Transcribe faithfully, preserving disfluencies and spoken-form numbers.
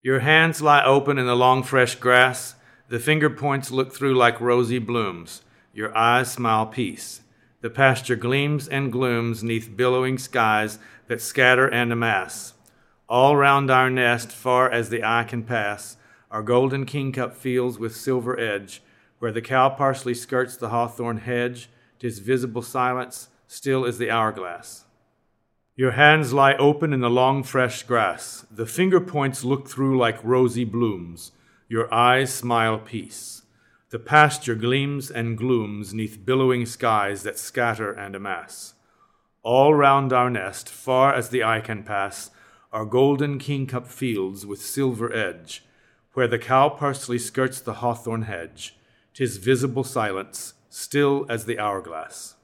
Your hands lie open in the long fresh grass. The finger points look through like rosy blooms. Your eyes smile peace. The pasture gleams and glooms neath billowing skies that scatter and amass. All round our nest, far as the eye can pass, are golden kingcup fields with silver edge. Where the cow parsley skirts the hawthorn hedge, 'tis visible silence, still as the hourglass. Your hands lie open in the long fresh grass. The finger points look through like rosy blooms. Your eyes smile peace. The pasture gleams and glooms neath billowing skies that scatter and amass. All round our nest, far as the eye can pass, are golden kingcup fields with silver edge. Where the cow parsley skirts the hawthorn hedge, 'tis visible silence, still as the hourglass.